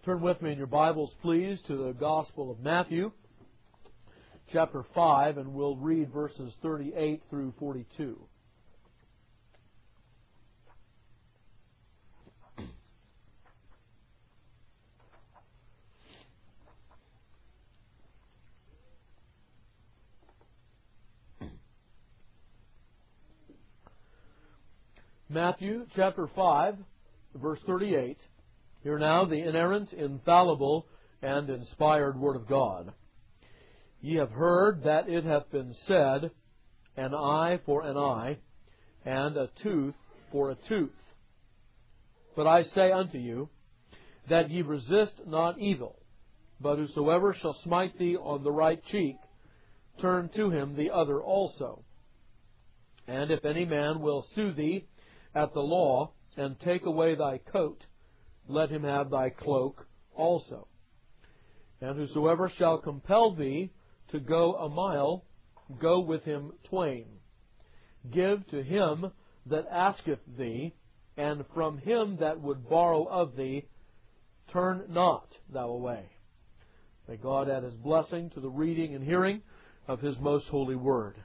Turn with me in your Bibles, please, to the Gospel of Matthew, chapter 5, and we'll read verses 38 through 42. Matthew chapter 5, verse 38. Hear now the inerrant, infallible, and inspired Word of God. Ye have heard that it hath been said, an eye for an eye, and a tooth for a tooth. But I say unto you, that ye resist not evil, but whosoever shall smite thee on the right cheek, turn to him the other also. And if any man will sue thee at the law, and take away thy coat, let him have thy cloak also. And whosoever shall compel thee to go a mile, go with him twain. Give to him that asketh thee, and from him that would borrow of thee, turn not thou away. May God add His blessing to the reading and hearing of His most holy word.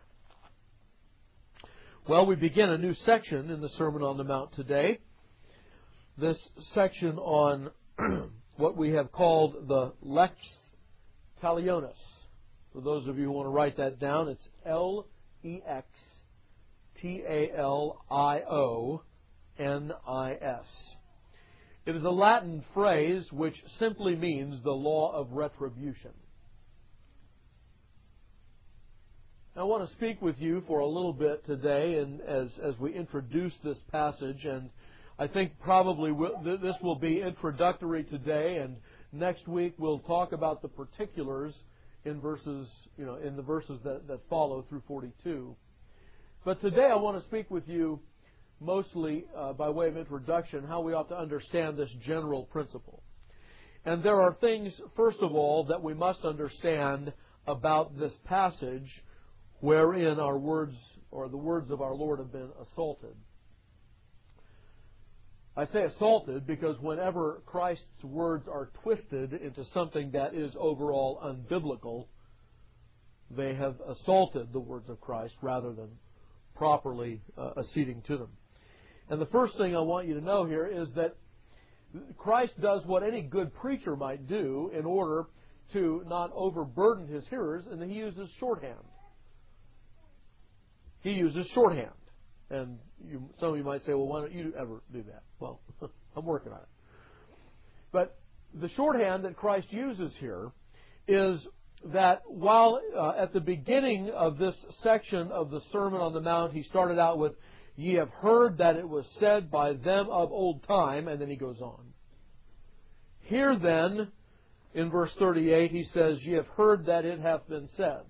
Well, we begin a new section in the Sermon on the Mount today. This section on what we have called the Lex Talionis. For those of you who want to write that down, it's L-E-X-T-A-L-I-O-N-I-S. It is a Latin phrase which simply means the law of retribution. I want to speak with you for a little bit today, and as we introduce this passage, and I think probably this will be introductory today, and next week we'll talk about the particulars in verses, in the verses that follow through 42. But today I want to speak with you mostly by way of introduction how we ought to understand this general principle. And there are things, first of all, that we must understand about this passage wherein our words, or the words of our Lord, have been assaulted. I say assaulted because whenever Christ's words are twisted into something that is overall unbiblical, they have assaulted the words of Christ rather than properly acceding to them. And the first thing I want you to know here is that Christ does what any good preacher might do in order to not overburden his hearers, and He uses shorthand. He uses shorthand. And some of you might say, well, why don't you ever do that? Well, I'm working on it. But the shorthand that Christ uses here is that while at the beginning of this section of the Sermon on the Mount, He started out with, ye have heard that it was said by them of old time, and then He goes on. Here then, in verse 38, He says, ye have heard that it hath been said.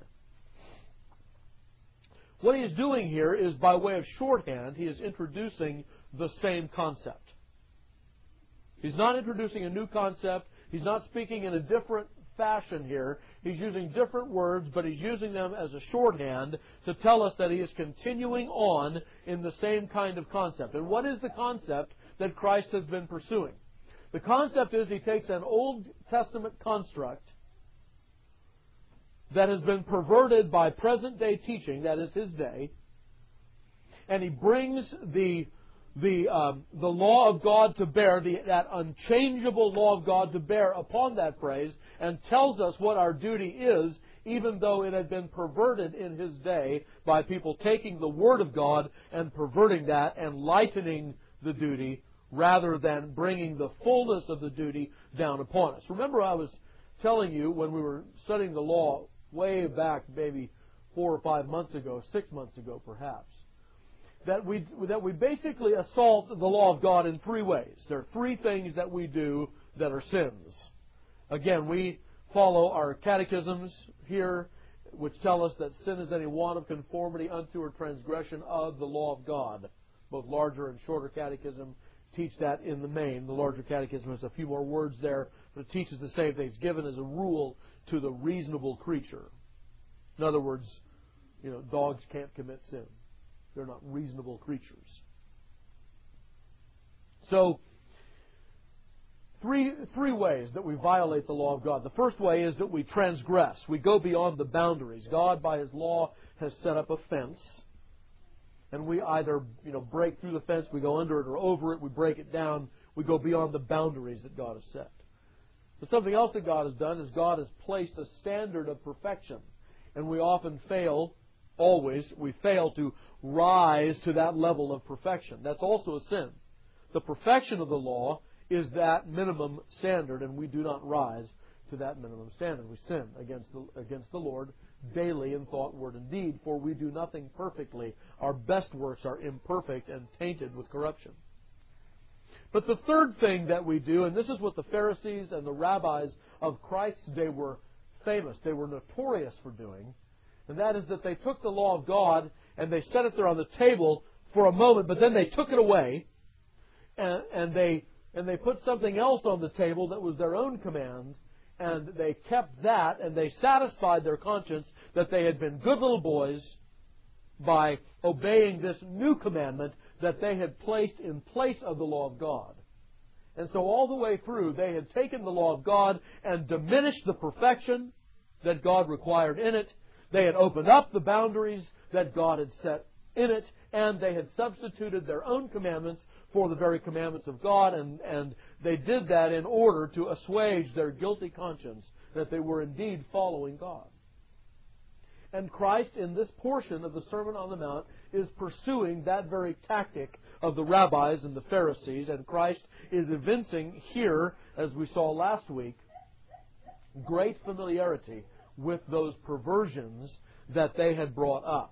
What He is doing here is, by way of shorthand, He is introducing the same concept. He's not introducing a new concept. He's not speaking in a different fashion here. He's using different words, but He's using them as a shorthand to tell us that He is continuing on in the same kind of concept. And what is the concept that Christ has been pursuing? The concept is He takes an Old Testament construct that has been perverted by present-day teaching, that is His day, and He brings the law of God to bear, that unchangeable law of God to bear upon that phrase, and tells us what our duty is, even though it had been perverted in His day by people taking the Word of God and perverting that and lightening the duty rather than bringing the fullness of the duty down upon us. Remember, I was telling you when we were studying the law way back, maybe 4 or 5 months ago, 6 months ago perhaps, that we basically assault the law of God in 3 ways. There are 3 things that we do that are sins. Again, we follow our catechisms here, which tell us that sin is any want of conformity unto or transgression of the law of God. Both larger and shorter catechism teach that in the main. The larger catechism has a few more words there, but it teaches the same thing. It's given as a rule to the reasonable creature. In other words, dogs can't commit sin. They're not reasonable creatures. So, three ways that we violate the law of God. The first way is that we transgress. We go beyond the boundaries. God, by His law, has set up a fence. And we either break through the fence, we go under it or over it, we break it down, we go beyond the boundaries that God has set. But something else that God has done is God has placed a standard of perfection. And we often fail, we fail to rise to that level of perfection. That's also a sin. The perfection of the law is that minimum standard, and we do not rise to that minimum standard. We sin against the Lord daily in thought, word, and deed, for we do nothing perfectly. Our best works are imperfect and tainted with corruption. But the third thing that we do, and this is what the Pharisees and the rabbis of Christ's day were famous, they were notorious for doing, and that is that they took the law of God and they set it there on the table for a moment, but then they took it away and they put something else on the table that was their own command, and they kept that, and they satisfied their conscience that they had been good little boys by obeying this new commandment that they had placed in place of the law of God. And so all the way through, they had taken the law of God and diminished the perfection that God required in it. They had opened up the boundaries that God had set in it, and they had substituted their own commandments for the very commandments of God, and they did that in order to assuage their guilty conscience that they were indeed following God. And Christ, in this portion of the Sermon on the Mount, is pursuing that very tactic of the rabbis and the Pharisees, and Christ is evincing here, as we saw last week, great familiarity with those perversions that they had brought up.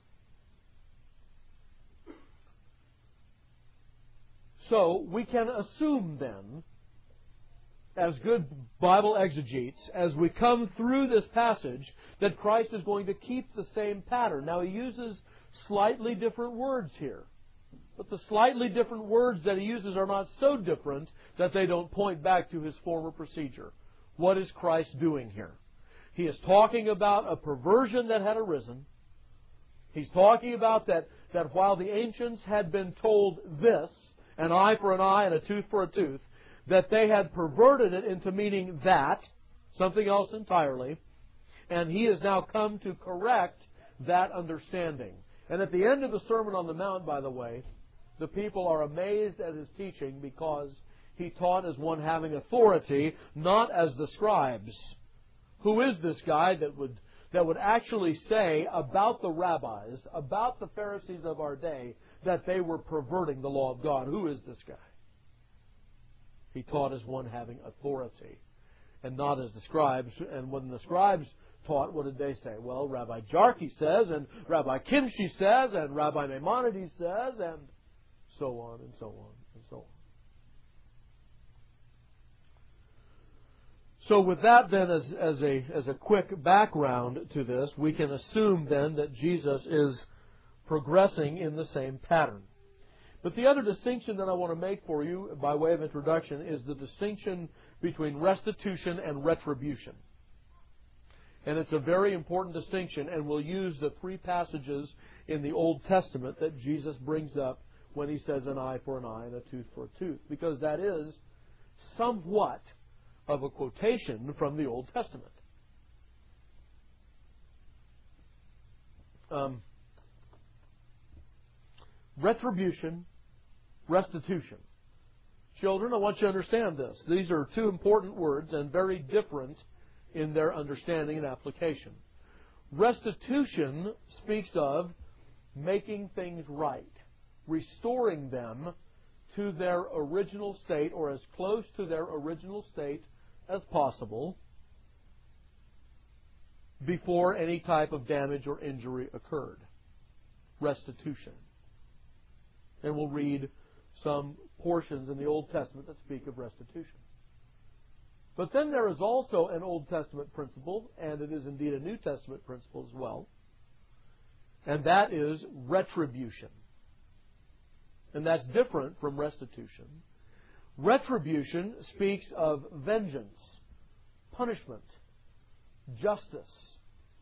So, we can assume then, as good Bible exegetes, as we come through this passage, that Christ is going to keep the same pattern. Now, He uses slightly different words here. But the slightly different words that He uses are not so different that they don't point back to His former procedure. What is Christ doing here? He is talking about a perversion that had arisen. He's talking about that while the ancients had been told this, an eye for an eye and a tooth for a tooth, that they had perverted it into meaning that, something else entirely, and He has now come to correct that understanding. And at the end of the Sermon on the Mount, by the way, the people are amazed at His teaching because He taught as one having authority, not as the scribes. Who is this guy that would actually say about the rabbis, about the Pharisees of our day, that they were perverting the law of God? Who is this guy? He taught as one having authority, and not as the scribes. And when the scribes taught, what did they say? Well, Rabbi Jarkey says, and Rabbi Kimchi says, and Rabbi Maimonides says, and so on and so on and so on. So with that then as a quick background to this, we can assume then that Jesus is progressing in the same pattern. But the other distinction that I want to make for you by way of introduction is the distinction between restitution and retribution. And it's a very important distinction, and we'll use the three passages in the Old Testament that Jesus brings up when He says an eye for an eye and a tooth for a tooth, because that is somewhat of a quotation from the Old Testament. Retribution, restitution. Children, I want you to understand this. These are two important words and very different in their understanding and application. Restitution speaks of making things right, restoring them to their original state, or as close to their original state as possible, before any type of damage or injury occurred. Restitution. And we'll read some portions in the Old Testament that speak of restitution. But then there is also an Old Testament principle, and it is indeed a New Testament principle as well, and that is retribution. And that's different from restitution. Retribution speaks of vengeance, punishment, justice,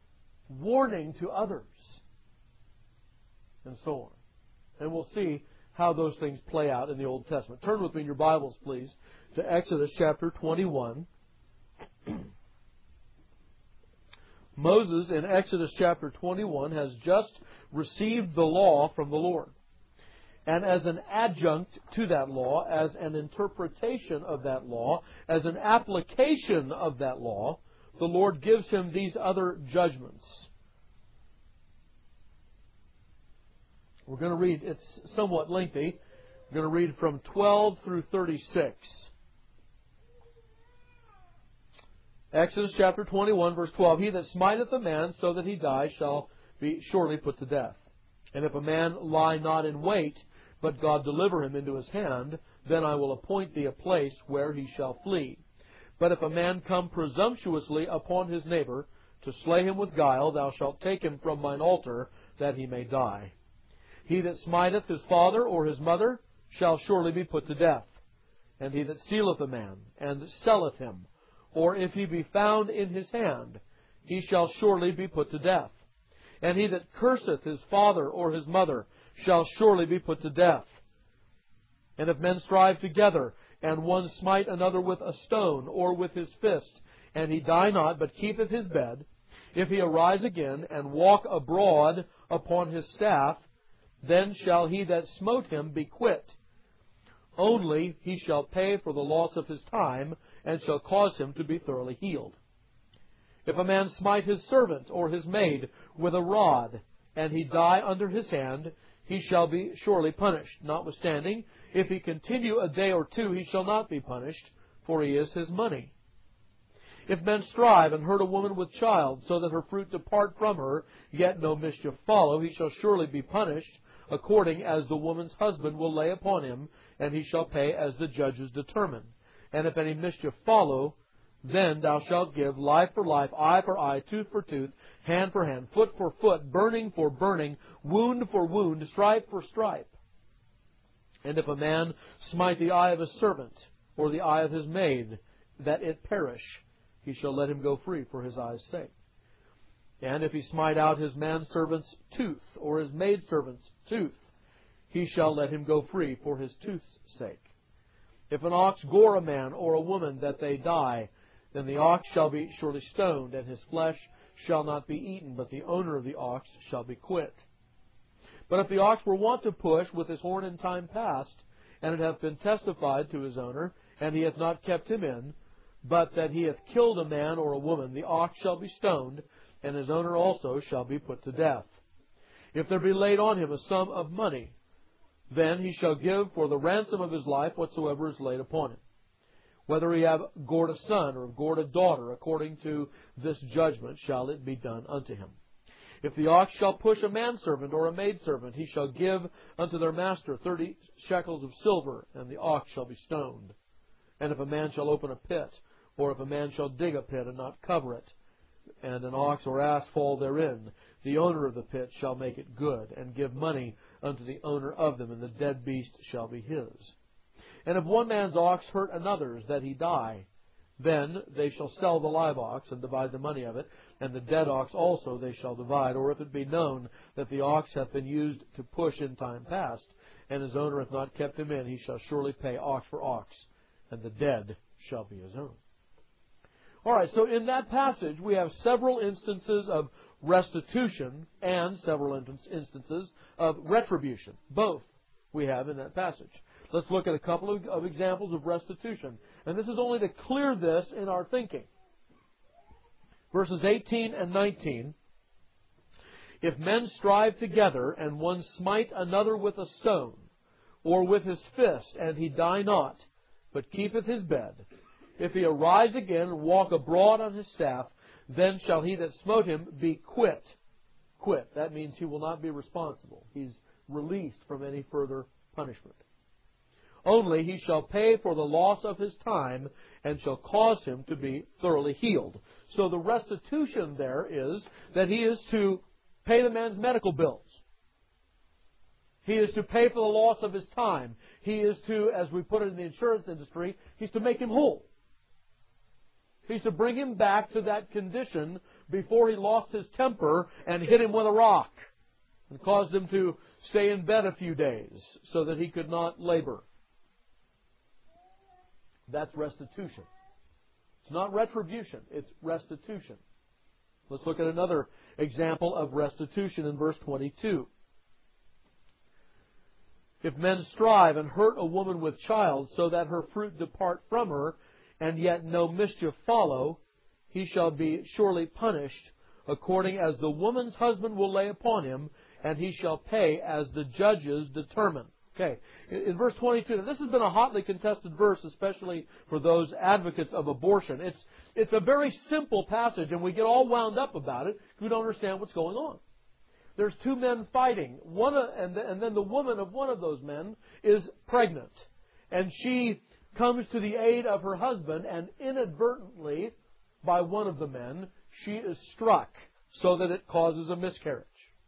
warning to others, and so on. And we'll see how those things play out in the Old Testament. Turn with me in your Bibles, please, to Exodus chapter 21. Moses in Exodus chapter 21 has just received the law from the Lord. And as an adjunct to that law, as an interpretation of that law, as an application of that law, the Lord gives him these other judgments. We're going to read, it's somewhat lengthy. We're going to read from 12 through 36. Exodus chapter 21, verse 12. He that smiteth a man so that he die shall be surely put to death. And if a man lie not in wait, but God deliver him into his hand, then I will appoint thee a place where he shall flee. But if a man come presumptuously upon his neighbor, to slay him with guile, thou shalt take him from mine altar, that he may die. He that smiteth his father or his mother shall surely be put to death. And he that stealeth a man, and selleth him, or if he be found in his hand, he shall surely be put to death. And he that curseth his father or his mother shall surely be put to death. And if men strive together, and one smite another with a stone, or with his fist, and he die not, but keepeth his bed, if he arise again, and walk abroad upon his staff, then shall he that smote him be quit. Only he shall pay for the loss of his time, and shall cause him to be thoroughly healed. If a man smite his servant or his maid with a rod, and he die under his hand, he shall be surely punished. Notwithstanding, if he continue a day or two, he shall not be punished, for he is his money. If men strive and hurt a woman with child, so that her fruit depart from her, yet no mischief follow, he shall surely be punished, according as the woman's husband will lay upon him, and he shall pay as the judges determine. And if any mischief follow, then thou shalt give life for life, eye for eye, tooth for tooth, hand for hand, foot for foot, burning for burning, wound for wound, stripe for stripe. And if a man smite the eye of his servant, or the eye of his maid, that it perish, he shall let him go free for his eye's sake. And if he smite out his manservant's tooth, or his maidservant's tooth, he shall let him go free for his tooth's sake. If an ox gore a man or a woman that they die, then the ox shall be surely stoned, and his flesh shall not be eaten, but the owner of the ox shall be quit. But if the ox were wont to push with his horn in time past, and it hath been testified to his owner, and he hath not kept him in, but that he hath killed a man or a woman, the ox shall be stoned, and his owner also shall be put to death. If there be laid on him a sum of money, then he shall give for the ransom of his life whatsoever is laid upon him. Whether he have gored a son or gored a daughter, according to this judgment shall it be done unto him. If the ox shall push a manservant or a maidservant, he shall give unto their master 30 shekels of silver, and the ox shall be stoned. And if a man shall open a pit, or if a man shall dig a pit and not cover it, and an ox or ass fall therein, the owner of the pit shall make it good, and give money unto the owner of them, and the dead beast shall be his. And if one man's ox hurt another's, that he die, then they shall sell the live ox, and divide the money of it, and the dead ox also they shall divide. Or if it be known that the ox hath been used to push in time past, and his owner hath not kept him in, he shall surely pay ox for ox, and the dead shall be his own. All right, so in that passage we have several instances of restitution and several instances of retribution. Both we have in that passage. Let's look at a couple of examples of restitution. And this is only to clear this in our thinking. Verses 18 and 19. If men strive together, and one smite another with a stone, or with his fist, and he die not, but keepeth his bed, if he arise again and walk abroad on his staff, then shall he that smote him be quit. Quit. That means he will not be responsible. He's released from any further punishment. Only he shall pay for the loss of his time, and shall cause him to be thoroughly healed. So the restitution there is that he is to pay the man's medical bills. He is to pay for the loss of his time. He is to, as we put it in the insurance industry, he's to make him whole. He's to bring him back to that condition before he lost his temper and hit him with a rock. and caused him to stay in bed a few days so that he could not labor. That's restitution. It's not retribution, it's restitution. Let's look at another example of restitution in verse 22. If men strive and hurt a woman with child, so that her fruit depart from her, and yet no mischief follow, he shall be surely punished, according as the woman's husband will lay upon him, and he shall pay as the judges determine. Okay, in verse 22, now this has been a hotly contested verse, especially for those advocates of abortion. It's a very simple passage, and we get all wound up about it because we don't understand what's going on. There's two men fighting, and then the woman of one of those men is pregnant. And she comes to the aid of her husband, and inadvertently, by one of the men, she is struck so that it causes a miscarriage.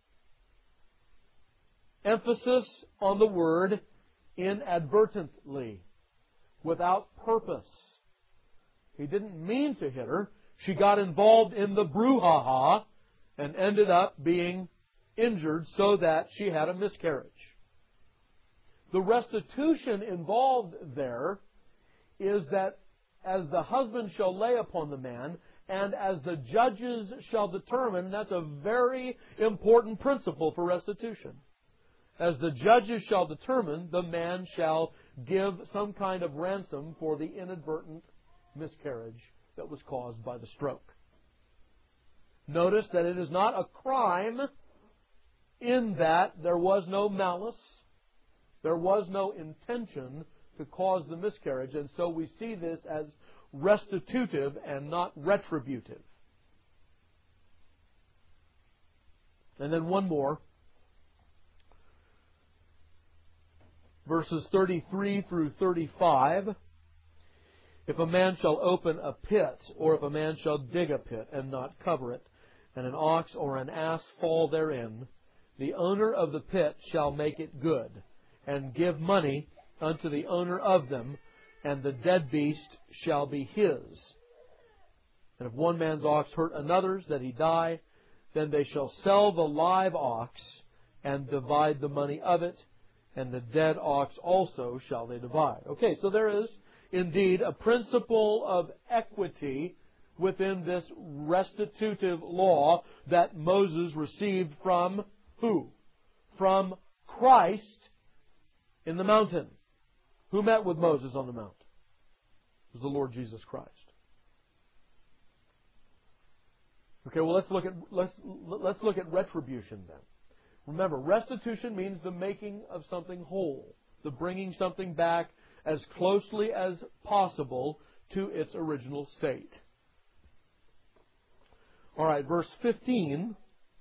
Emphasis on the word inadvertently, without purpose. He didn't mean to hit her. She got involved in the brouhaha and ended up being injured so that she had a miscarriage. The restitution involved there is that as the husband shall lay upon the man, and as the judges shall determine, that's a very important principle for restitution. As the judges shall determine, the man shall give some kind of ransom for the inadvertent miscarriage that was caused by the stroke. Notice that it is not a crime in that there was no malice, there was no intention to cause the miscarriage, and so we see this as restitutive and not retributive. And then one more. Verses 33 through 35. If a man shall open a pit, or if a man shall dig a pit and not cover it, and an ox or an ass fall therein, the owner of the pit shall make it good, and give money unto the owner of them, and the dead beast shall be his. And if one man's ox hurt another's, that he die, then they shall sell the live ox, and divide the money of it, and the dead ox also shall they divide. Okay, so there is indeed a principle of equity within this restitutive law that Moses received from who? From Christ in the mountain. Who met with Moses on the mount? It was the Lord Jesus Christ. Okay, well let's look at retribution then. Remember, restitution means the making of something whole, the bringing something back as closely as possible to its original state. All right, verse 15.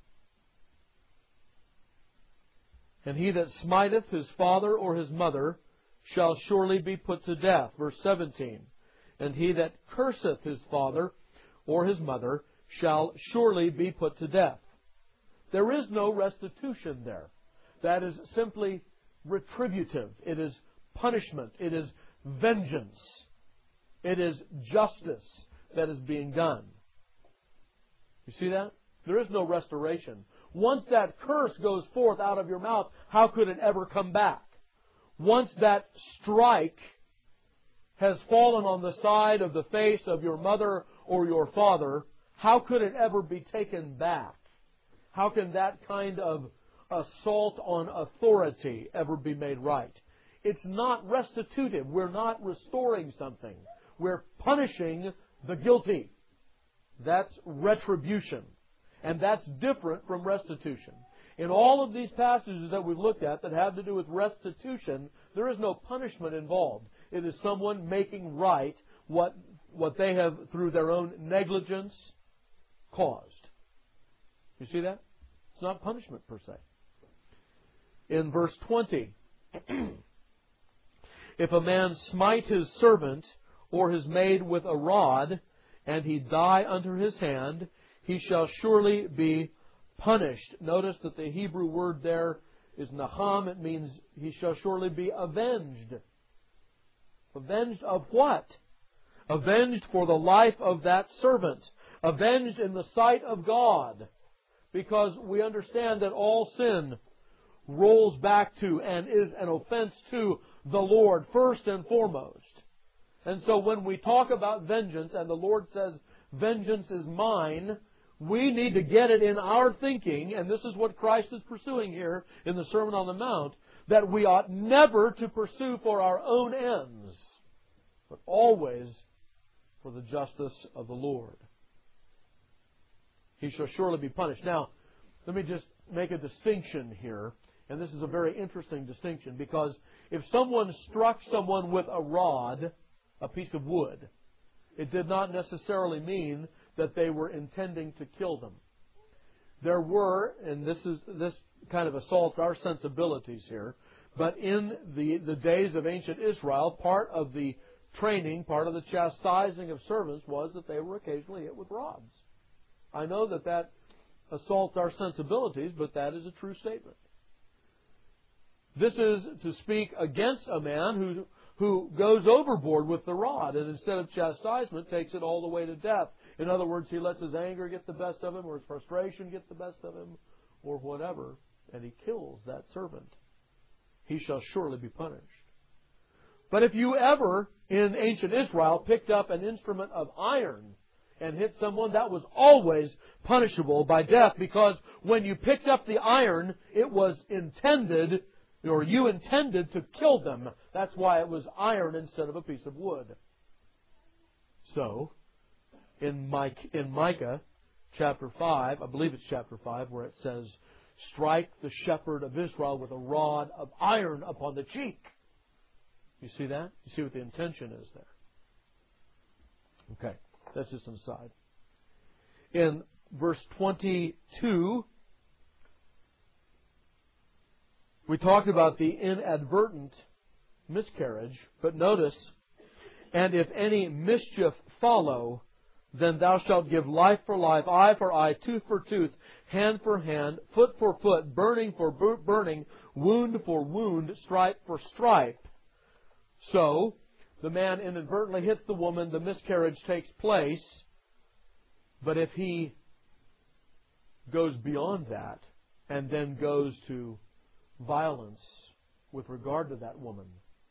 And he that smiteth his father or his mother shall surely be put to death. Verse 17. And he that curseth his father or his mother shall surely be put to death. There is no restitution there. That is simply retributive. It is punishment. It is vengeance. It is justice that is being done. You see that? There is no restoration. Once that curse goes forth out of your mouth, how could it ever come back? Once that strike has fallen on the side of the face of your mother or your father, how could it ever be taken back? How can that kind of assault on authority ever be made right? It's not restitutive. We're not restoring something. We're punishing the guilty. That's retribution. And that's different from restitution. In all of these passages that we've looked at that have to do with restitution, there is no punishment involved. It is someone making right what they have, through their own negligence, caused. You see that? It's not punishment per se. In verse 20, if a man smite his servant or his maid with a rod, and he die under his hand, he shall surely be punished. Notice that the Hebrew word there is naham. It means he shall surely be avenged. Avenged of what? Avenged for the life of that servant. Avenged in the sight of God. because we understand that all sin rolls back to and is an offense to the Lord first and foremost. And so when we talk about vengeance and the Lord says, vengeance is mine, we need to get it in our thinking, and this is what Christ is pursuing here in the Sermon on the Mount, that we ought never to pursue for our own ends, but always for the justice of the Lord. He shall surely be punished. Now, let me just make a distinction here, and this is a very interesting distinction, because if someone struck someone with a rod, a piece of wood, it did not necessarily mean that they were intending to kill them. There were, and this kind of assaults our sensibilities here, but in the days of ancient Israel, part of the training, part of the chastising of servants was that they were occasionally hit with rods. I know that assaults our sensibilities, but that is a true statement. This is to speak against a man who goes overboard with the rod and instead of chastisement takes it all the way to death. In other words, he lets his anger get the best of him or his frustration get the best of him or whatever, and he kills that servant. He shall surely be punished. But if you ever, in ancient Israel, picked up an instrument of iron and hit someone, that was always punishable by death, because when you picked up the iron, it was intended, or you intended to kill them. That's why it was iron instead of a piece of wood. So, in Micah chapter 5, I believe it's chapter 5, where it says, strike the shepherd of Israel with a rod of iron upon the cheek. You see that? You see what the intention is there. Okay, that's just an aside. In verse 22, we talked about the inadvertent miscarriage, but notice, and if any mischief follow, then thou shalt give life for life, eye for eye, tooth for tooth, hand for hand, foot for foot, burning for burning, wound for wound, stripe for stripe. So, the man inadvertently hits the woman, the miscarriage takes place, but if he goes beyond that and then goes to violence with regard to that woman,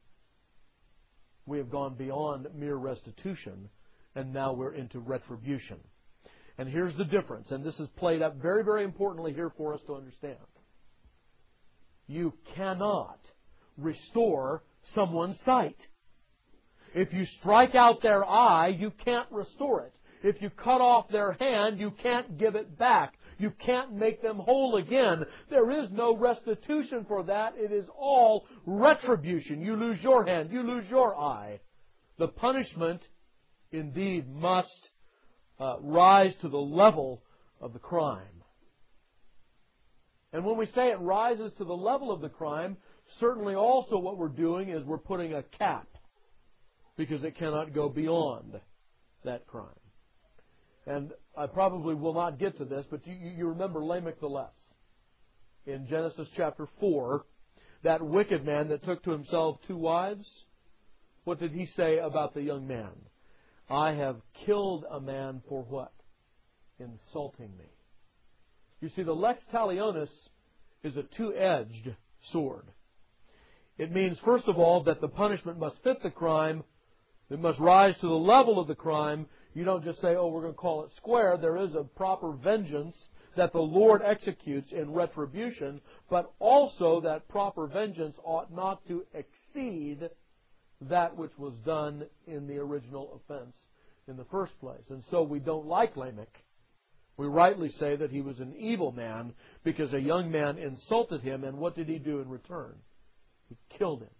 we have gone beyond mere restitution, and now we're into retribution. And here's the difference, and this is played up very, very importantly here for us to understand. You cannot restore someone's sight. If you strike out their eye, you can't restore it. If you cut off their hand, you can't give it back. You can't make them whole again. There is no restitution for that. It is all retribution. You lose your hand, you lose your eye. The punishment, indeed, must rise to the level of the crime. And when we say it rises to the level of the crime, certainly also what we're doing is we're putting a cap, because it cannot go beyond that crime. And I probably will not get to this, but you remember Lamech the Less. In Genesis chapter 4, that wicked man that took to himself 2 wives, what did he say about the young man? I have killed a man for what? Insulting me. You see, the lex talionis is a 2-edged sword. It means, first of all, that the punishment must fit the crime. It must rise to the level of the crime. You don't just say, oh, we're going to call it square. There is a proper vengeance that the Lord executes in retribution, but also that proper vengeance ought not to exceed that which was done in the original offense in the first place. And so we don't like Lamech. We rightly say that he was an evil man because a young man insulted him, and what did he do in return? He killed him.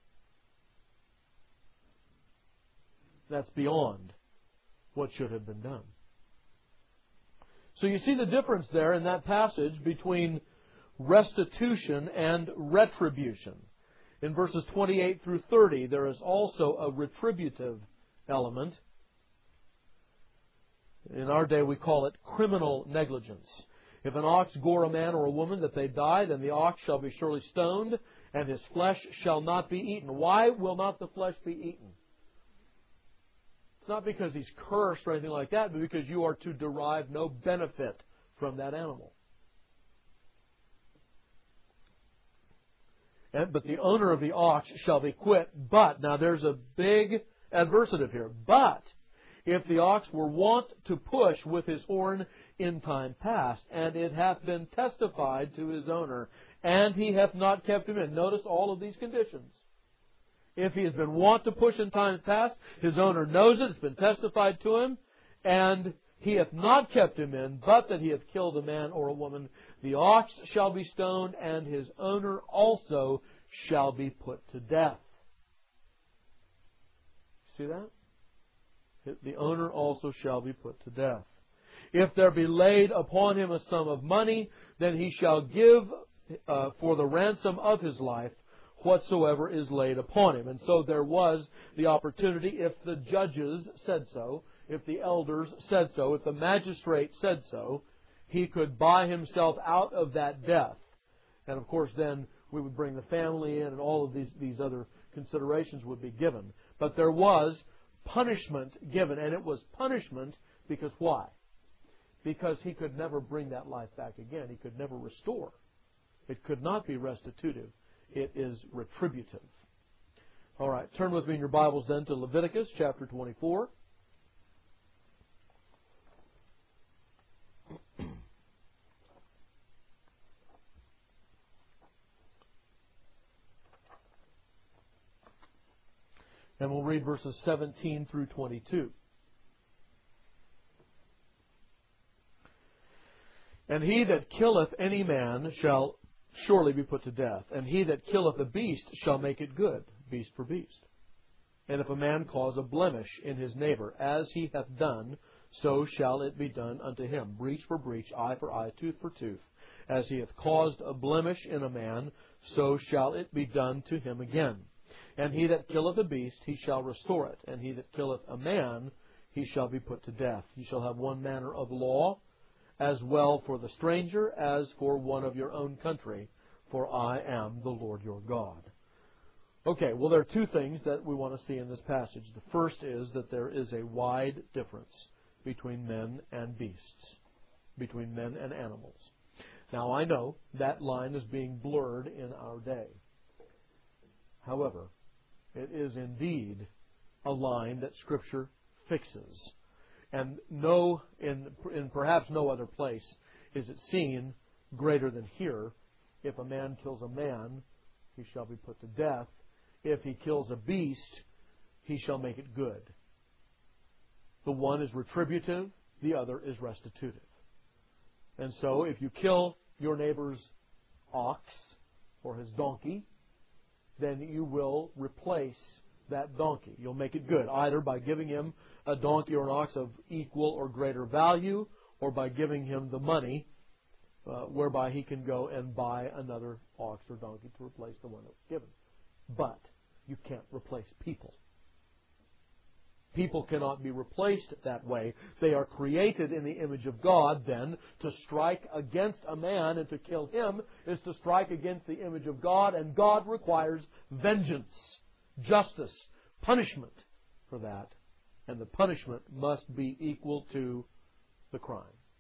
That's beyond what should have been done. So you see the difference there in that passage between restitution and retribution. In verses 28 through 30, there is also a retributive element. In our day, we call it criminal negligence. If an ox gore a man or a woman that they die, then the ox shall be surely stoned, and his flesh shall not be eaten. Why will not the flesh be eaten? It's not because he's cursed or anything like that, but because you are to derive no benefit from that animal. But the owner of the ox shall be quit. But, now there's a big adversative here. But, if the ox were wont to push with his horn in time past, and it hath been testified to his owner, and he hath not kept him in. Notice all of these conditions. If he has been wont to push in times past, his owner knows it, it's been testified to him, and he hath not kept him in, but that he hath killed a man or a woman, the ox shall be stoned, and his owner also shall be put to death. See that? The owner also shall be put to death. If there be laid upon him a sum of money, then he shall give for the ransom of his life whatsoever is laid upon him. And so there was the opportunity, if the judges said so, if the elders said so, if the magistrate said so, he could buy himself out of that death. And of course then we would bring the family in, and all of these other considerations would be given. But there was punishment given, and it was punishment because why? Because he could never bring that life back again. He could never restore. It could not be restitutive. It is retributive. All right, turn with me in your Bibles then to Leviticus chapter 24. And we'll read verses 17 through 22. And he that killeth any man shall surely be put to death. And he that killeth a beast shall make it good, beast for beast. And if a man cause a blemish in his neighbor, as he hath done, so shall it be done unto him. Breach for breach, eye for eye, tooth for tooth. As he hath caused a blemish in a man, so shall it be done to him again. And he that killeth a beast, he shall restore it. And he that killeth a man, he shall be put to death. Ye shall have one manner of law, as well for the stranger as for one of your own country, for I am the Lord your God. Okay, well, there are two things that we want to see in this passage. The first is that there is a wide difference between men and beasts, between men and animals. Now, I know that line is being blurred in our day. However, it is indeed a line that Scripture fixes. And in perhaps no other place is it seen greater than here. If a man kills a man, he shall be put to death. If he kills a beast, he shall make it good. The one is retributive, the other is restitutive. And so if you kill your neighbor's ox or his donkey, then you will replace that donkey. You'll make it good, either by giving him a donkey or an ox of equal or greater value, or by giving him the money whereby he can go and buy another ox or donkey to replace the one that was given. But you can't replace people. People cannot be replaced that way. They are created in the image of God. Then to strike against a man and to kill him is to strike against the image of God, and God requires vengeance, justice, punishment for that. And the punishment must be equal to the crime.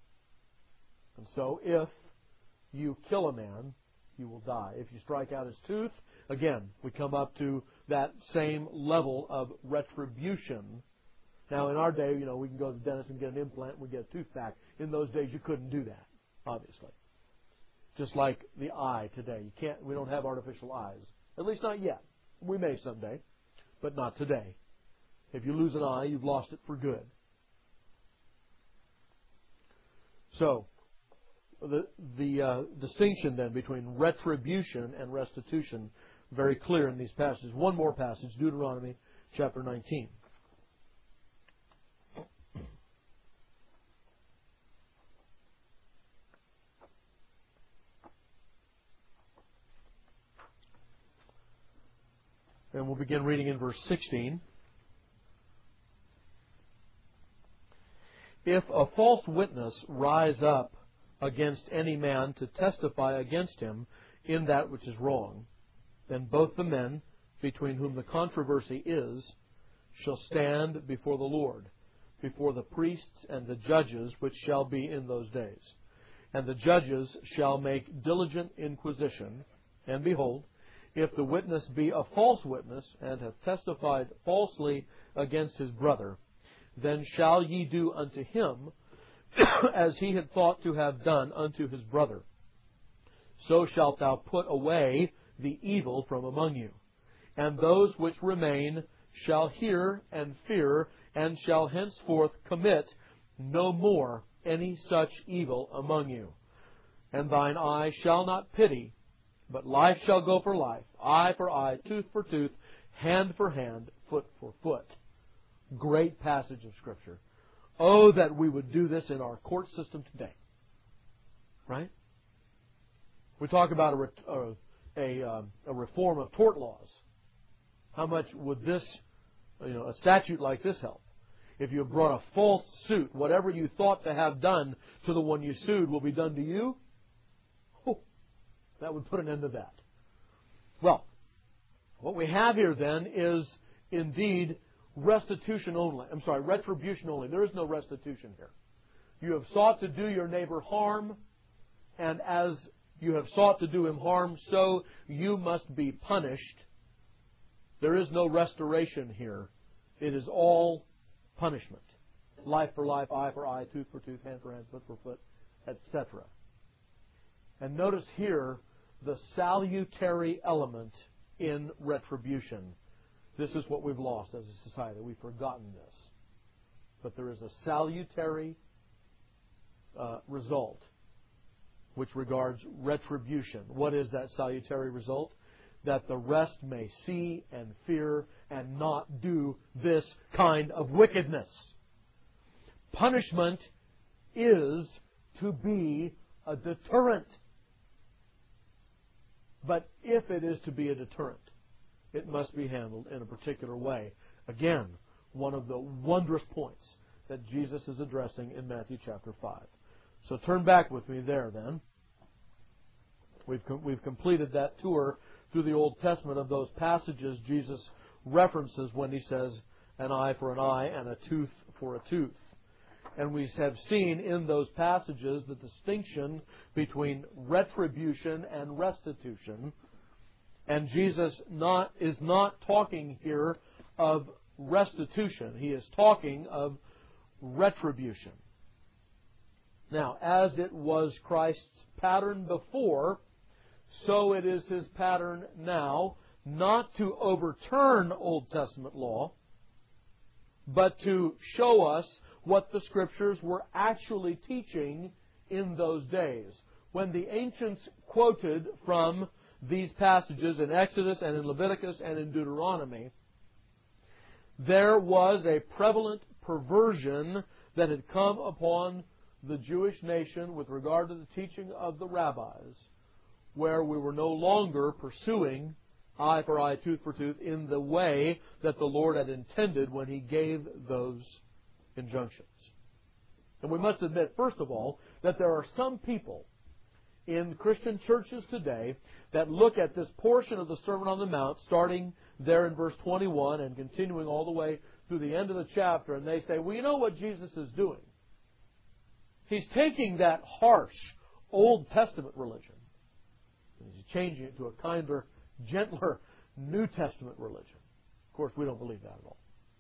And so if you kill a man, you will die. If you strike out his tooth, again, we come up to that same level of retribution. Now, in our day, we can go to the dentist and get an implant and we get a tooth back. In those days, you couldn't do that, obviously. Just like the eye today. We don't have artificial eyes. At least not yet. We may someday, but not today. If you lose an eye, you've lost it for good. So, the distinction then between retribution and restitution, very clear in these passages. One more passage, Deuteronomy chapter 19. And we'll begin reading in verse 16. If a false witness rise up against any man to testify against him in that which is wrong, then both the men between whom the controversy is shall stand before the Lord, before the priests and the judges which shall be in those days. And the judges shall make diligent inquisition, and behold, if the witness be a false witness, and hath testified falsely against his brother, then shall ye do unto him as he had thought to have done unto his brother. So shalt thou put away the evil from among you. And those which remain shall hear and fear, and shall henceforth commit no more any such evil among you. And thine eye shall not pity, but life shall go for life, eye for eye, tooth for tooth, hand for hand, foot for foot. Great passage of Scripture. Oh, that we would do this in our court system today. Right? We talk about a reform of tort laws. How much would this, a statute like this help? If you brought a false suit, whatever you thought to have done to the one you sued will be done to you. Oh, that would put an end to that. Well, what we have here then is indeed retribution only. There is no restitution here. You have sought to do your neighbor harm, and as you have sought to do him harm, so you must be punished. There is no restoration here. It is all punishment. Life for life, eye for eye, tooth for tooth, hand for hand, foot for foot, etc. And notice here the salutary element in retribution. This is what we've lost as a society. We've forgotten this. But there is a salutary result which regards retribution. What is that salutary result? That the rest may see and fear and not do this kind of wickedness. Punishment is to be a deterrent. But if it is to be a deterrent, it must be handled in a particular way. Again, one of the wondrous points that Jesus is addressing in Matthew chapter 5. So turn back with me there then. We've completed that tour through the Old Testament of those passages Jesus references when he says an eye for an eye and a tooth for a tooth. And we have seen in those passages the distinction between retribution and restitution. And Jesus is not talking here of restitution. He is talking of retribution. Now, as it was Christ's pattern before, so it is His pattern now, not to overturn Old Testament law, but to show us what the Scriptures were actually teaching in those days. When the ancients quoted from these passages in Exodus and in Leviticus and in Deuteronomy, there was a prevalent perversion that had come upon the Jewish nation with regard to the teaching of the rabbis, where we were no longer pursuing eye for eye, tooth for tooth in the way that the Lord had intended when He gave those injunctions. And we must admit, first of all, that there are some people in Christian churches today that look at this portion of the Sermon on the Mount, starting there in verse 21 and continuing all the way through the end of the chapter, and they say, well, you know what Jesus is doing? He's taking that harsh Old Testament religion and He's changing it to a kinder, gentler New Testament religion. Of course, we don't believe that at all.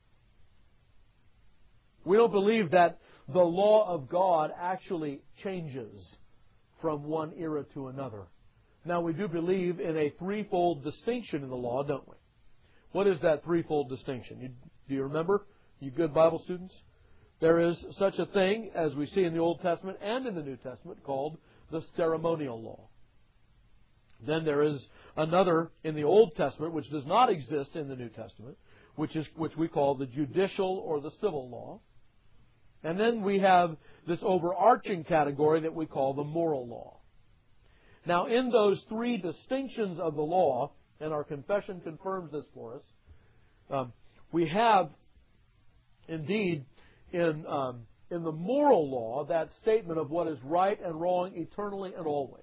We don't believe that the law of God actually changes from one era to another. Now, we do believe in a threefold distinction in the law, don't we? What is that threefold distinction? Do you remember, you good Bible students? There is such a thing, as we see in the Old Testament and in the New Testament, called the ceremonial law. Then there is another in the Old Testament, which does not exist in the New Testament, which we call the judicial or the civil law. And then we have this overarching category that we call the moral law. Now, in those three distinctions of the law, and our confession confirms this for us, we have, indeed, in the moral law, that statement of what is right and wrong eternally and always.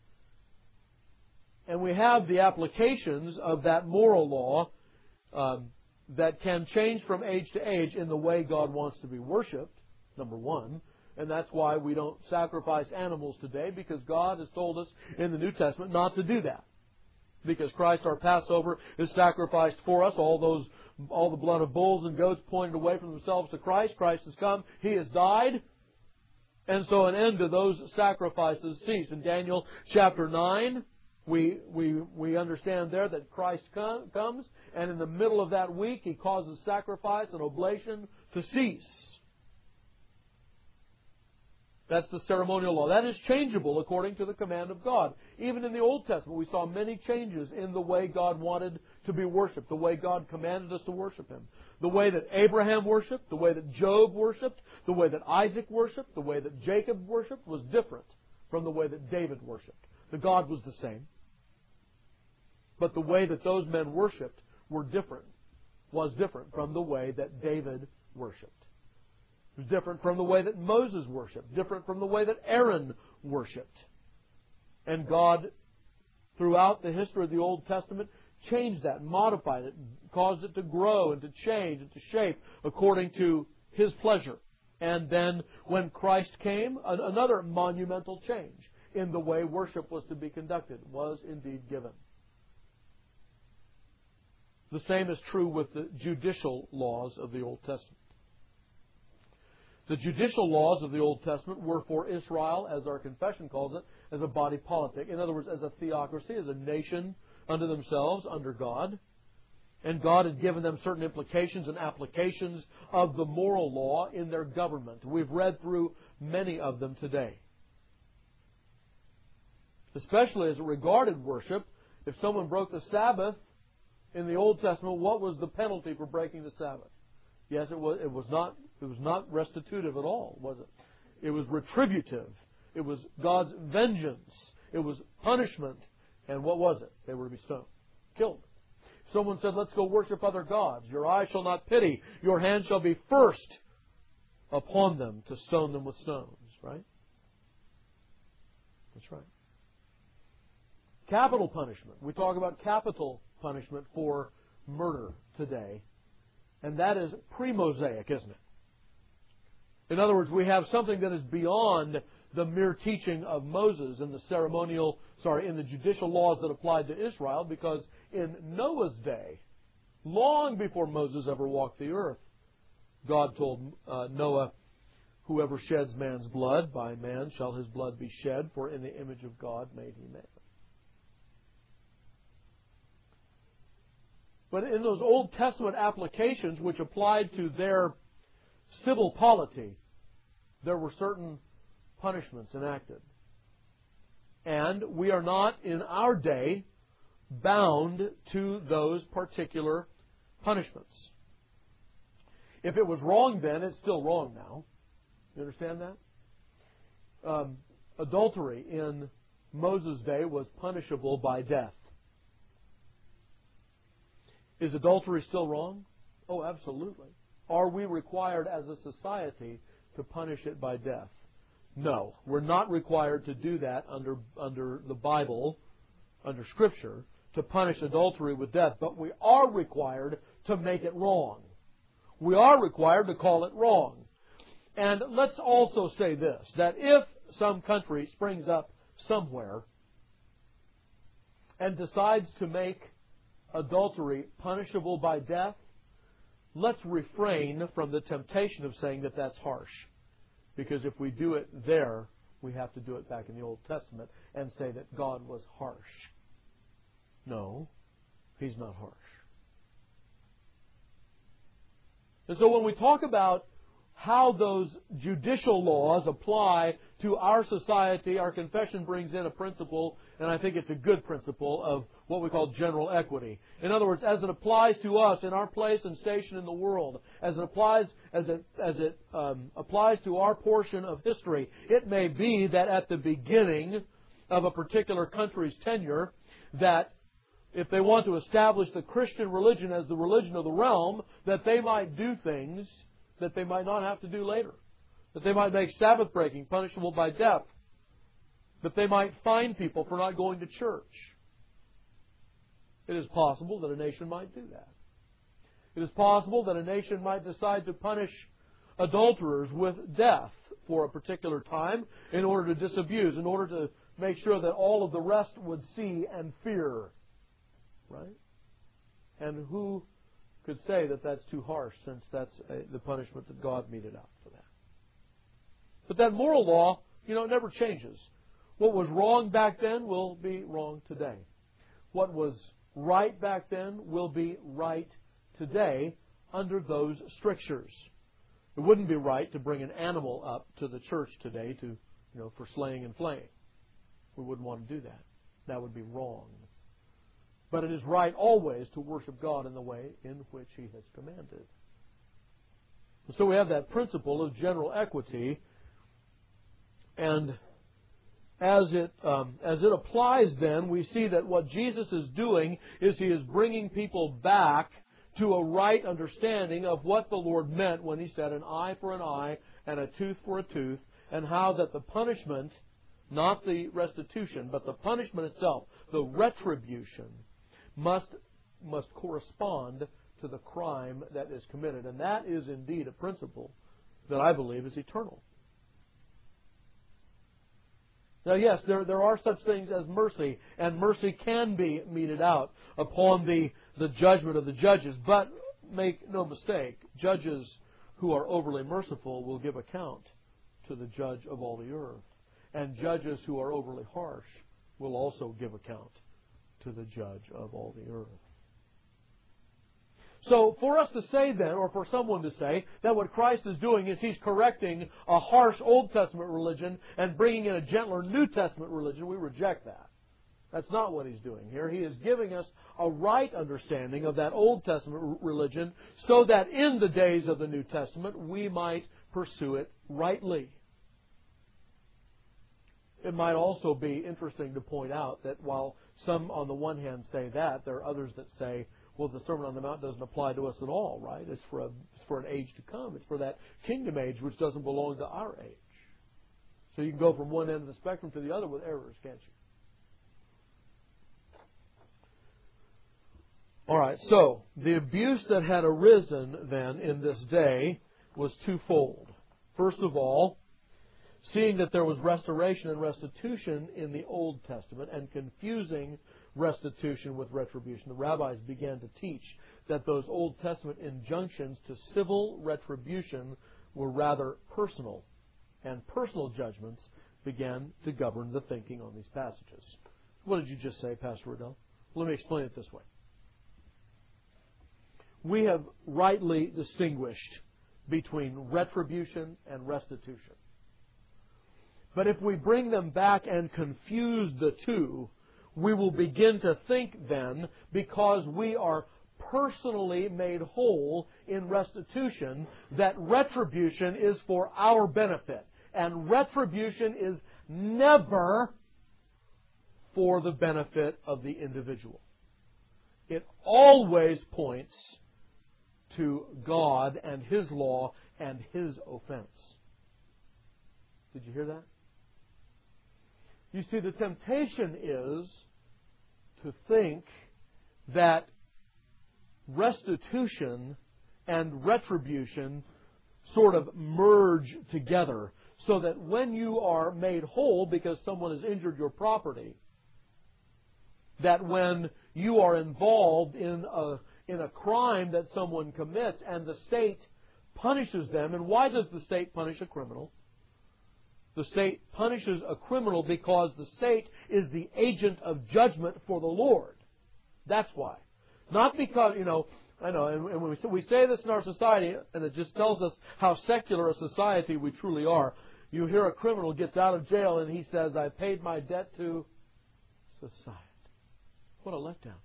And we have the applications of that moral law that can change from age to age in the way God wants to be worshipped, number one. And that's why we don't sacrifice animals today, because God has told us in the New Testament not to do that. because Christ, our Passover, is sacrificed for us. All the blood of bulls and goats pointed away from themselves to Christ. Christ has come. He has died. And so an end to those sacrifices cease. In Daniel chapter 9, we understand there that Christ comes, and in the middle of that week, He causes sacrifice and oblation to cease. That's the ceremonial law. That is changeable according to the command of God. Even in the Old Testament, we saw many changes in the way God wanted to be worshipped, the way God commanded us to worship Him. The way that Abraham worshipped, the way that Job worshipped, the way that Isaac worshipped, the way that Jacob worshipped was different from the way that David worshipped. The God was the same. But the way that those men worshipped was different from the way that David worshipped. It was different from the way that Moses worshipped, different from the way that Aaron worshipped. And God, throughout the history of the Old Testament, changed that, modified it, caused it to grow and to change and to shape according to His pleasure. And then when Christ came, another monumental change in the way worship was to be conducted was indeed given. The same is true with the judicial laws of the Old Testament. The judicial laws of the Old Testament were for Israel, as our confession calls it, as a body politic. In other words, as a theocracy, as a nation unto themselves, under God. And God had given them certain implications and applications of the moral law in their government. We've read through many of them today. Especially as it regarded worship, if someone broke the Sabbath in the Old Testament, what was the penalty for breaking the Sabbath? Yes, it was not restitutive at all, was it? It was retributive. It was God's vengeance. It was punishment. And what was it? They were to be stoned, killed. Someone said, let's go worship other gods. Your eye shall not pity. Your hand shall be first upon them to stone them with stones. Right? That's right. Capital punishment. We talk about capital punishment for murder today. And that is pre-Mosaic, isn't it? In other words, we have something that is beyond the mere teaching of Moses in the judicial laws that applied to Israel, because in Noah's day, long before Moses ever walked the earth, God told Noah, whoever sheds man's blood, by man shall his blood be shed, for in the image of God made he man. But in those Old Testament applications which applied to their civil polity, there were certain punishments enacted. And we are not, in our day, bound to those particular punishments. If it was wrong then, it's still wrong now. You understand that? Adultery in Moses' day was punishable by death. Is adultery still wrong? Oh, absolutely. Are we required as a society to punish it by death? No. We're not required to do that under the Bible, under Scripture, to punish adultery with death. But we are required to make it wrong. We are required to call it wrong. And let's also say this, that if some country springs up somewhere and decides to make adultery punishable by death, let's refrain from the temptation of saying that that's harsh. Because if we do it there, we have to do it back in the Old Testament and say that God was harsh. No, He's not harsh. And so when we talk about how those judicial laws apply to our society, our confession brings in a principle, and I think it's a good principle, of what we call general equity. In other words, as it applies to us in our place and station in the world, as it applies to our portion of history, it may be that at the beginning of a particular country's tenure, that if they want to establish the Christian religion as the religion of the realm, that they might do things that they might not have to do later. That they might make Sabbath breaking punishable by death. That they might fine people for not going to church. It is possible that a nation might do that. It is possible that a nation might decide to punish adulterers with death for a particular time in order to disabuse, in order to make sure that all of the rest would see and fear right? And who could say that that's too harsh, since that's the punishment that God meted out for that? But that moral law, it never changes. What was wrong back then will be wrong today. What was right back then will be right today under those strictures. It wouldn't be right to bring an animal up to the church today for slaying and flaying. We wouldn't want to do that. That would be wrong. But it is right always to worship God in the way in which He has commanded. So we have that principle of general equity, and as it applies then, we see that what Jesus is doing is He is bringing people back to a right understanding of what the Lord meant when He said an eye for an eye and a tooth for a tooth, and how that the punishment, not the restitution, but the punishment itself, the retribution, must correspond to the crime that is committed. And that is indeed a principle that I believe is eternal. Now, yes, there are such things as mercy, and mercy can be meted out upon the judgment of the judges. But make no mistake, judges who are overly merciful will give account to the judge of all the earth. And judges who are overly harsh will also give account to the judge of all the earth. So for us to say then, or for someone to say, that what Christ is doing is He's correcting a harsh Old Testament religion and bringing in a gentler New Testament religion, we reject that. That's not what He's doing here. He is giving us a right understanding of that Old Testament religion so that in the days of the New Testament we might pursue it rightly. It might also be interesting to point out that while some on the one hand say that, there are others that say, well, the Sermon on the Mount doesn't apply to us at all, right? It's for an age to come. It's for that kingdom age which doesn't belong to our age. So you can go from one end of the spectrum to the other with errors, can't you? All right, so the abuse that had arisen then in this day was twofold. First of all, seeing that there was restoration and restitution in the Old Testament and confusing restitution with retribution, the rabbis began to teach that those Old Testament injunctions to civil retribution were rather personal, and personal judgments began to govern the thinking on these passages. What did you just say, Pastor Riddell? Let me explain it this way. We have rightly distinguished between retribution and restitution. But if we bring them back and confuse the two, we will begin to think then, because we are personally made whole in restitution, that retribution is for our benefit. And retribution is never for the benefit of the individual. It always points to God and His law and His offense. Did you hear that? You see, the temptation is to think that restitution and retribution sort of merge together, so that when you are made whole because someone has injured your property, that when you are involved in a crime that someone commits and the state punishes them, and why does the state punish a criminal? The state punishes a criminal because the state is the agent of judgment for the Lord. That's why. Not because, I know, and when we say this in our society, and it just tells us how secular a society we truly are. You hear a criminal gets out of jail and he says, I paid my debt to society. What a letdown.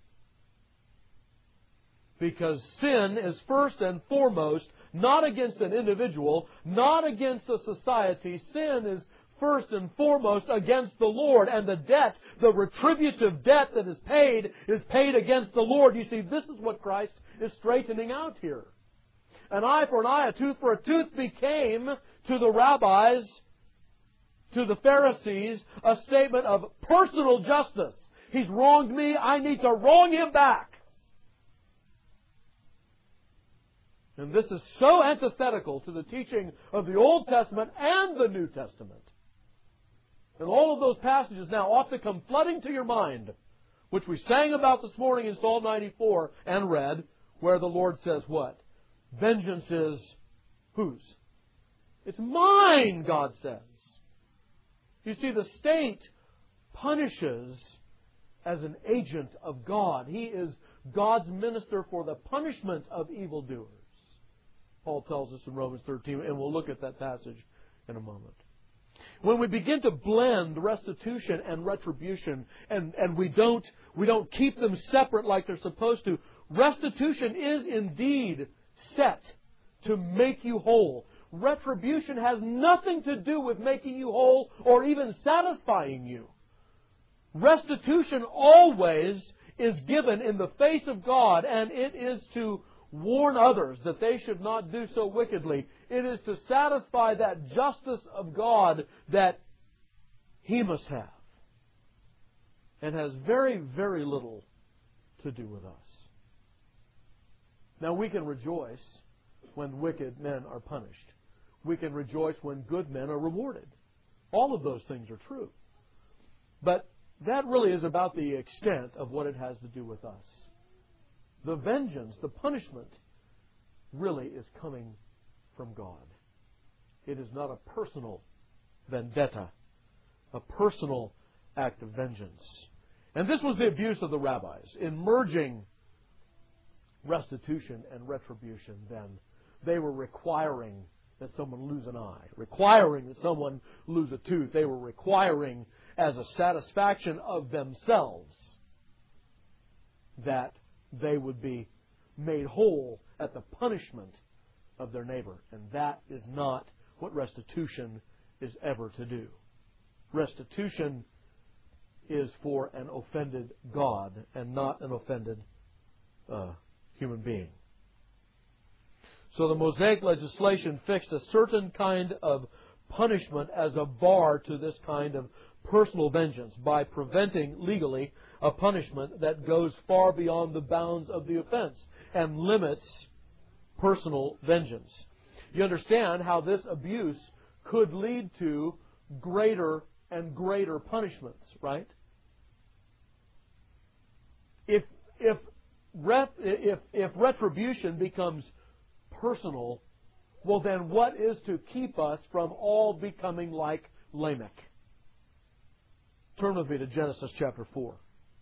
Because sin is first and foremost not against an individual, not against a society. Sin is first and foremost against the Lord. And the debt, the retributive debt that is paid against the Lord. You see, this is what Christ is straightening out here. An eye for an eye, a tooth for a tooth became, to the rabbis, to the Pharisees, a statement of personal justice. He's wronged me, I need to wrong him back. And this is so antithetical to the teaching of the Old Testament and the New Testament. And all of those passages now ought to come flooding to your mind which we sang about this morning in Psalm 94 and read, where the Lord says what? Vengeance is whose? It's mine, God says. You see, the state punishes as an agent of God. He is God's minister for the punishment of evildoers. Paul tells us in Romans 13, and we'll look at that passage in a moment. When we begin to blend restitution and retribution, and we don't keep them separate like they're supposed to, restitution is indeed set to make you whole. Retribution has nothing to do with making you whole or even satisfying you. Restitution always is given in the face of God, and it is to warn others that they should not do so wickedly. It is to satisfy that justice of God that He must have, and has very, very little to do with us. Now, we can rejoice when wicked men are punished. We can rejoice when good men are rewarded. All of those things are true. But that really is about the extent of what it has to do with us. The vengeance, the punishment, really is coming from God. It is not a personal vendetta, a personal act of vengeance. And this was the abuse of the rabbis. In merging restitution and retribution, then, they were requiring that someone lose an eye, requiring that someone lose a tooth. They were requiring, as a satisfaction of themselves, that they would be made whole at the punishment of their neighbor. And that is not what restitution is ever to do. Restitution is for an offended God and not an offended human being. So the Mosaic legislation fixed a certain kind of punishment as a bar to this kind of personal vengeance by preventing legally a punishment that goes far beyond the bounds of the offense and limits personal vengeance. You understand how this abuse could lead to greater and greater punishments, right? If retribution becomes personal, well then what is to keep us from all becoming like Lamech? Turn with me to Genesis chapter 4.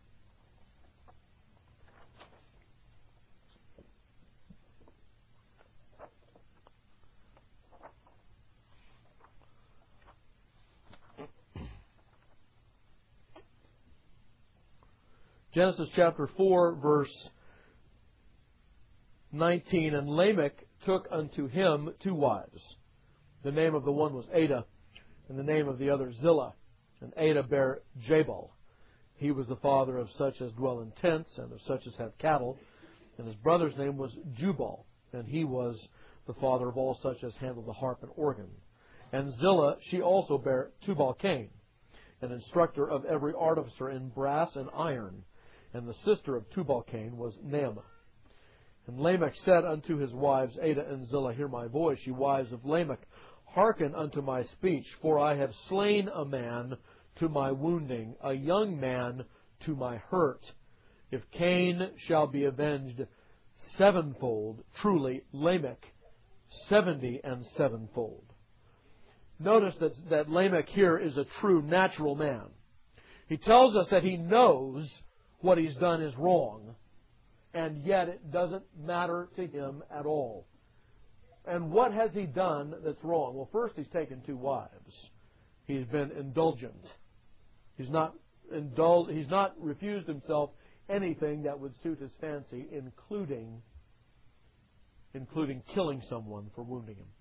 Genesis chapter 4, verse 19, and Lamech took unto him 2 wives. The name of the one was Adah, and the name of the other Zillah. And Adah bare Jabal. He was the father of such as dwell in tents, and of such as have cattle. And his brother's name was Jubal, and he was the father of all such as handle the harp and organ. And Zillah, she also bare Tubal-Cain, an instructor of every artificer in brass and iron. And the sister of Tubal-Cain was Naamah. And Lamech said unto his wives, Adah and Zillah, hear my voice, ye wives of Lamech, hearken unto my speech, for I have slain a man to my wounding, a young man to my hurt. If Cain shall be avenged 7-fold, truly Lamech 70 and 7-fold. Notice that Lamech here is a true natural man. He tells us that he knows what he's done is wrong, and yet it doesn't matter to him at all. And what has he done that's wrong? Well, first he's taken 2 wives. He's been indulgent. He's not refused himself anything that would suit his fancy, including killing someone for wounding him.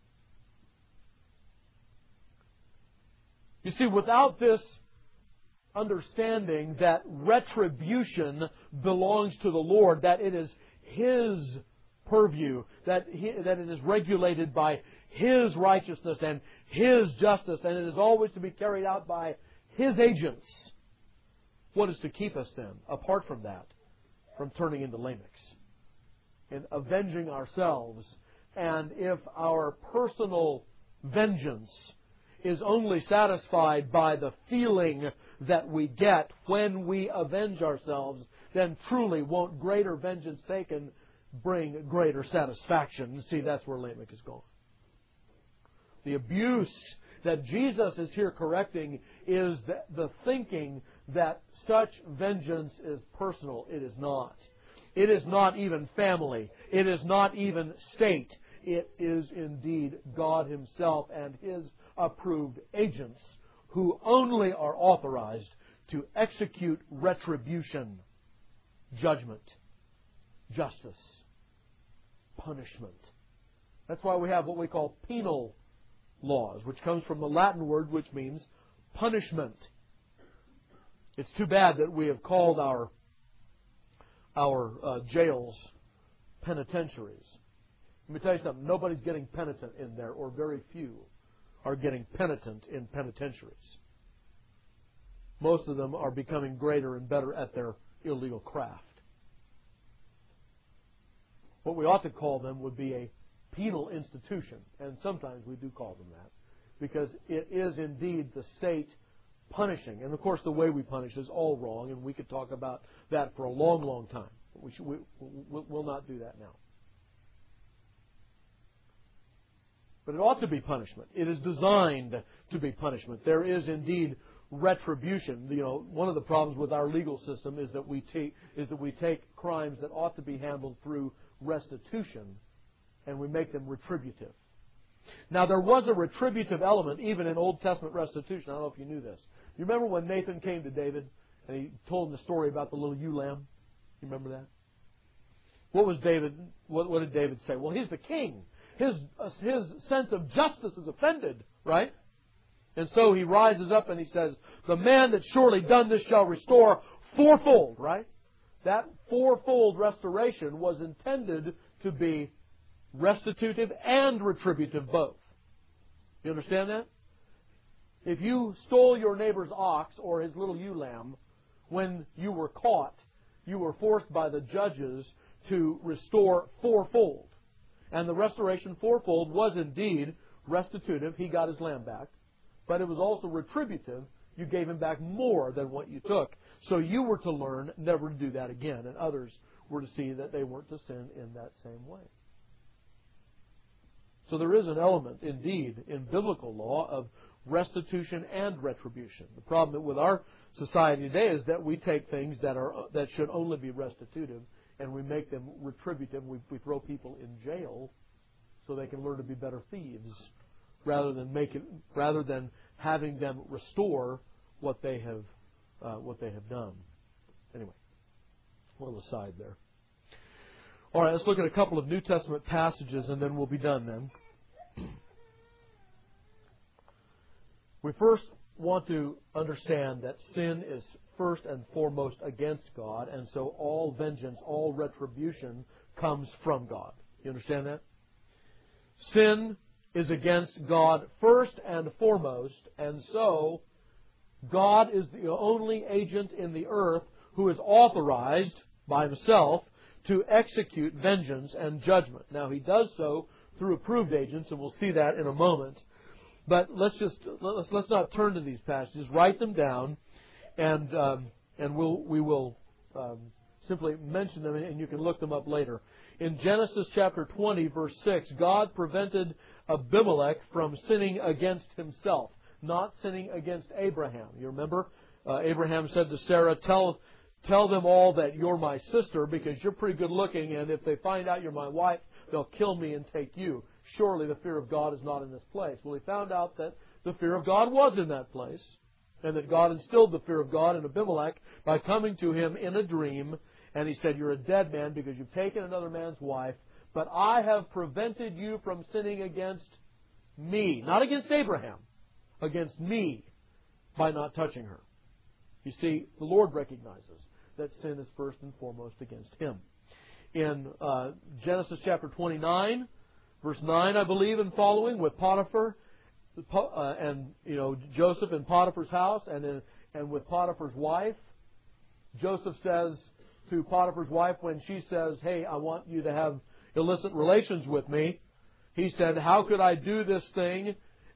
You see, without this understanding that retribution belongs to the Lord, that it is His purview, that it is regulated by His righteousness and His justice, and it is always to be carried out by His agents. What is to keep us then, apart from that, from turning into Lamechs and avenging ourselves? And if our personal vengeance is only satisfied by the feeling that we get when we avenge ourselves, then truly won't greater vengeance taken bring greater satisfaction. See, that's where Lamech is going. The abuse that Jesus is here correcting is the thinking that such vengeance is personal. It is not. It is not even family. It is not even state. It is indeed God Himself and His approved agents who only are authorized to execute retribution, judgment, justice, punishment. That's why we have what we call penal laws, which comes from the Latin word which means punishment. It's too bad that we have called our jails penitentiaries. Let me tell you something. Nobody's getting penitent in there, or very few are getting penitent in penitentiaries. Most of them are becoming greater and better at their illegal craft. What we ought to call them would be a penal institution, and sometimes we do call them that, because it is indeed the state punishing. And of course the way we punish is all wrong, and we could talk about that for a long, long time. We'll not do that now. But it ought to be punishment. It is designed to be punishment. There is indeed retribution. One of the problems with our legal system is that we take crimes that ought to be handled through restitution, and we make them retributive. Now, there was a retributive element even in Old Testament restitution. I don't know if you knew this. You remember when Nathan came to David and he told him the story about the little ewe lamb? You remember that? What did David say? Well, he's the king. His sense of justice is offended, right? And so he rises up and he says, the man that surely done this shall restore fourfold, right? That fourfold restoration was intended to be restitutive and retributive both. You understand that? If you stole your neighbor's ox or his little ewe lamb, when you were caught, you were forced by the judges to restore fourfold. And the restoration fourfold was indeed restitutive. He got his lamb back. But it was also retributive. You gave him back more than what you took. So you were to learn never to do that again. And others were to see that they weren't to sin in that same way. So there is an element, indeed, in biblical law of restitution and retribution. The problem with our society today is that we take things that should only be restitutive and we make them retributive. We throw people in jail so they can learn to be better thieves, rather than having them restore what they have done. Anyway, a little aside there. All right, let's look at a couple of New Testament passages, and then we'll be done then. We first want to understand that sin is first and foremost against God, and so all vengeance, all retribution comes from God. You understand that? Sin is against God first and foremost, and so God is the only agent in the earth who is authorized by Himself to execute vengeance and judgment. Now, He does so through approved agents, and we'll see that in a moment. But let's not turn to these passages. Write them down, and we will simply mention them, and you can look them up later. In Genesis chapter 20, verse 6, God prevented Abimelech from sinning against himself, not sinning against Abraham. You remember? Abraham said to Sarah, Tell them all that you're my sister, because you're pretty good looking, and if they find out you're my wife, they'll kill me and take you. Surely the fear of God is not in this place. Well, he found out that the fear of God was in that place, and that God instilled the fear of God in Abimelech by coming to him in a dream, and He said, you're a dead man because you've taken another man's wife, but I have prevented you from sinning against me. Not against Abraham, against me, by not touching her. You see, the Lord recognizes that sin is first and foremost against Him. In Genesis chapter 29, verse 9, I believe, and following, with Potiphar, and Joseph in Potiphar's house, and with Potiphar's wife, Joseph says to Potiphar's wife when she says, hey, I want you to have illicit relations with me, he said, how could I do this thing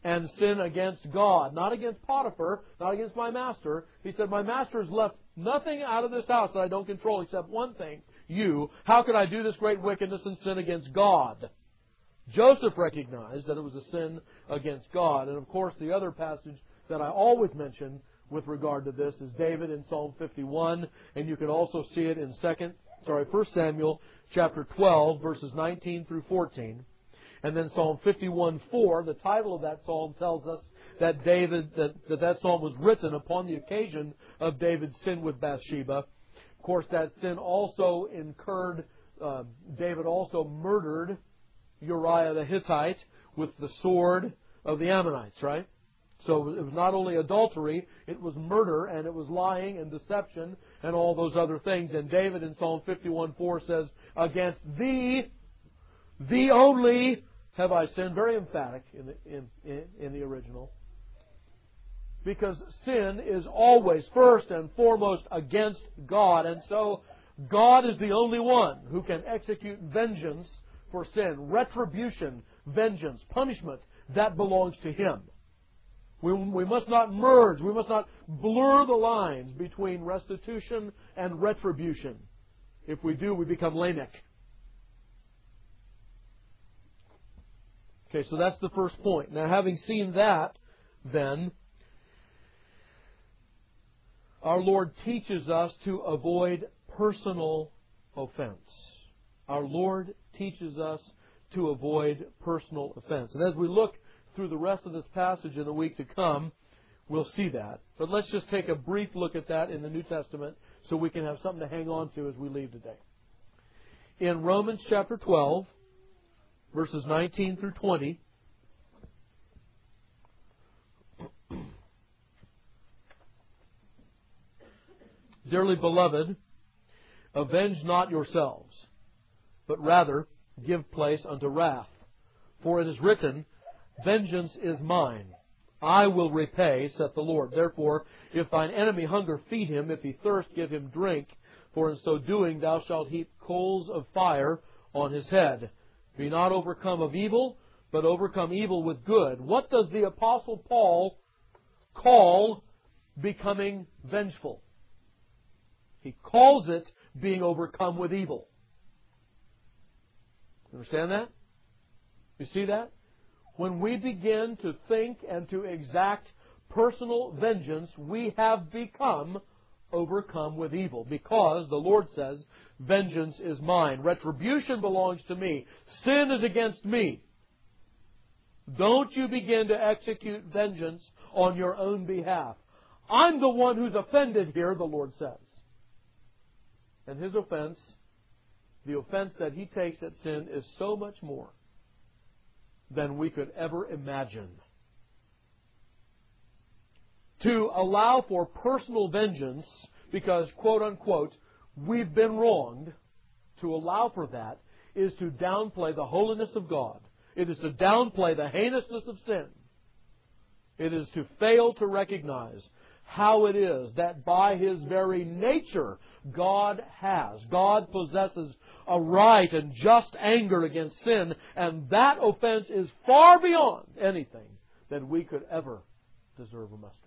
and sin against God. Not against Potiphar, not against my master. He said, my master has left nothing out of this house that I don't control except one thing, you. How could I do this great wickedness and sin against God? Joseph recognized that it was a sin against God. And of course, the other passage that I always mention with regard to this is David in Psalm 51, and you can also see it in 1 Samuel chapter 12, verses 19 through 14. And then Psalm 51:4, the title of that psalm tells us that that psalm was written upon the occasion of David's sin with Bathsheba. Of course, that sin also incurred, David also murdered Uriah the Hittite with the sword of the Ammonites, right? So it was not only adultery, it was murder, and it was lying and deception and all those other things. And David in Psalm 51:4 says, against thee only have I sinned. Very emphatic in the original. Because sin is always first and foremost against God. And so God is the only one who can execute vengeance for sin. Retribution, vengeance, punishment, that belongs to Him. We must not merge, we must not blur the lines between restitution and retribution. If we do, we become Lamech. Okay, so that's the first point. Now, having seen that, then, our Lord teaches us to avoid personal offense. Our Lord teaches us to avoid personal offense. And as we look through the rest of this passage in the week to come, we'll see that. But let's just take a brief look at that in the New Testament so we can have something to hang on to as we leave today. In Romans chapter 12, verses 19 through 20, dearly beloved, avenge not yourselves, but rather give place unto wrath. For it is written, vengeance is mine, I will repay, saith the Lord. Therefore, if thine enemy hunger, feed him. If he thirst, give him drink. For in so doing thou shalt heap coals of fire on his head. Be not overcome of evil, but overcome evil with good. What does the Apostle Paul call becoming vengeful? He calls it being overcome with evil. You understand that? You see that? When we begin to think and to exact personal vengeance, we have become overcome with evil. Because the Lord says, vengeance is mine. Retribution belongs to me. Sin is against me. Don't you begin to execute vengeance on your own behalf. I'm the one who's offended here, the Lord says. And His offense, the offense that He takes at sin, is so much more than we could ever imagine. To allow for personal vengeance because, quote unquote, we've been wronged, to allow for that is to downplay the holiness of God. It is to downplay the heinousness of sin. It is to fail to recognize how it is that by His very nature God possesses a right and just anger against sin, and that offense is far beyond anything that we could ever deserve or muster.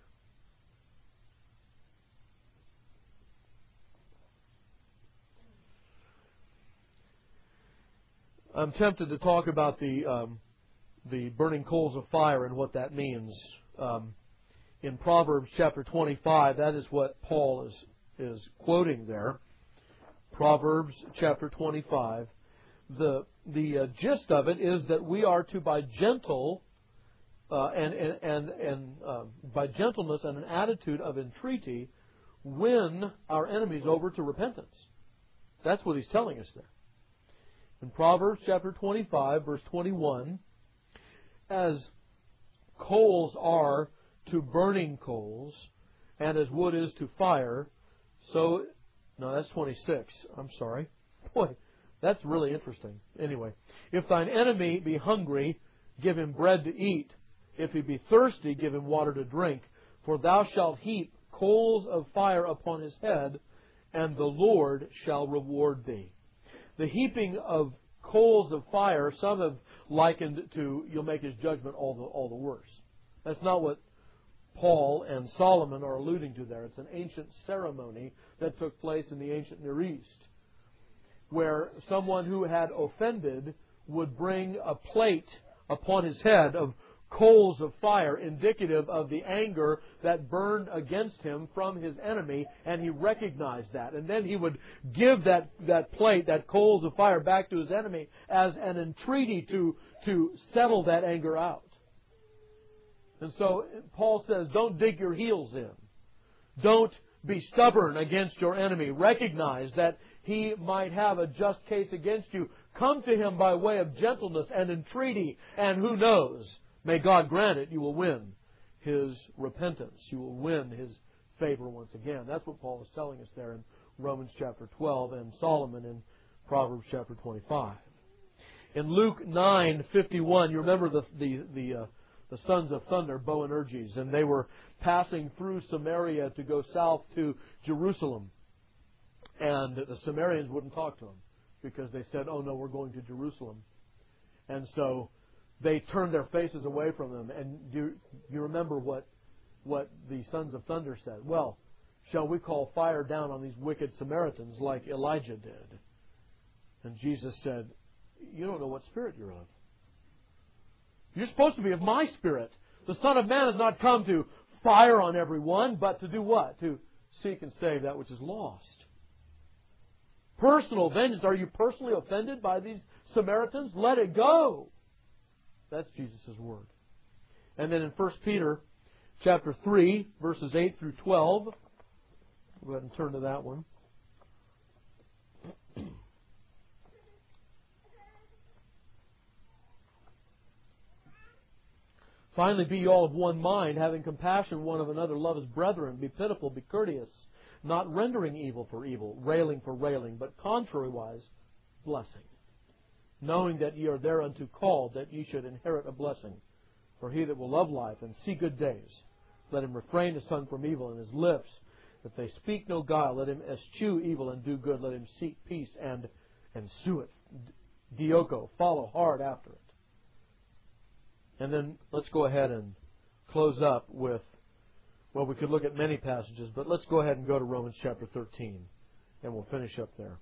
I'm tempted to talk about the burning coals of fire and what that means. In Proverbs chapter 25, that is what Paul is quoting there. Proverbs chapter 25. The gist of it is that we are to, by gentle by gentleness and an attitude of entreaty, win our enemies over to repentance. That's what he's telling us there. In Proverbs chapter 25, verse 21, as coals are to burning coals, and as wood is to fire, so... No, that's 26. I'm sorry. Boy, that's really interesting. Anyway, if thine enemy be hungry, give him bread to eat. If he be thirsty, give him water to drink. For thou shalt heap coals of fire upon his head, and the Lord shall reward thee. The heaping of coals of fire, some have likened to, you'll make his judgment all the worse. That's not what Paul and Solomon are alluding to there. It's an ancient ceremony that took place in the ancient Near East, where someone who had offended would bring a plate upon his head of coals of fire, indicative of the anger that burned against him from his enemy, and he recognized that. And then he would give that plate, that coals of fire, back to his enemy as an entreaty to settle that anger out. And so Paul says, don't dig your heels in. Don't be stubborn against your enemy. Recognize that he might have a just case against you. Come to him by way of gentleness and entreaty, and who knows, may God grant it, you will win his repentance. You will win his favor once again. That's what Paul is telling us there in Romans chapter 12 and Solomon in Proverbs chapter 25. In Luke 9:51, you remember the sons of thunder, Boanerges, and they were passing through Samaria to go south to Jerusalem. And the Samaritans wouldn't talk to them because they said, oh no, we're going to Jerusalem. And so they turned their faces away from them. And you remember what the sons of thunder said? Well, shall we call fire down on these wicked Samaritans like Elijah did? And Jesus said, you don't know what spirit you're of. You're supposed to be of my spirit. The Son of Man has not come to fire on everyone, but to do what? To seek and save that which is lost. Personal vengeance. Are you personally offended by these Samaritans? Let it go. That's Jesus' word. And then in 1 Peter chapter 3, verses 8 through 12, go ahead and turn to that one. Finally, be ye all of one mind, having compassion one of another, love as brethren, be pitiful, be courteous, not rendering evil for evil, railing for railing, but contrariwise blessing, knowing that ye are thereunto called, that ye should inherit a blessing. For he that will love life and see good days, let him refrain his tongue from evil, and his lips, if they speak no guile, let him eschew evil and do good, let him seek peace and sue it. Dioko, follow hard after it. And then let's go ahead and close up with, well, we could look at many passages, but let's go ahead and go to Romans chapter 13, and we'll finish up there.